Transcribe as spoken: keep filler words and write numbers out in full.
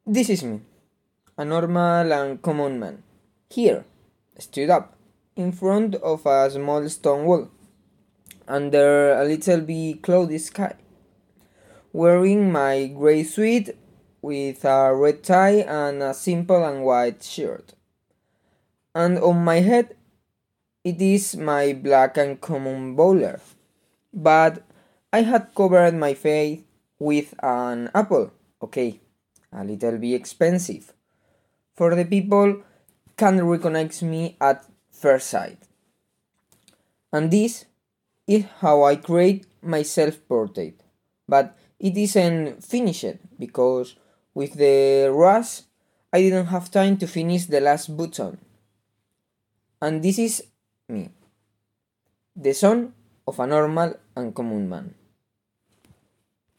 This is me, a normal and common man. Here, stood up, in front of a small stone wall, under a little bit cloudy sky, wearing my grey suit with a red tie and a simple and white shirt. And on my head, it is my black and common bowler. But I had covered my face with an apple. Okay, a little bit expensive. For the people can recognize me at first sight. And this is how I create my self-portrait. But it isn't finished because with the rush I didn't have time to finish the last button. And this is me, the son of a normal and common man.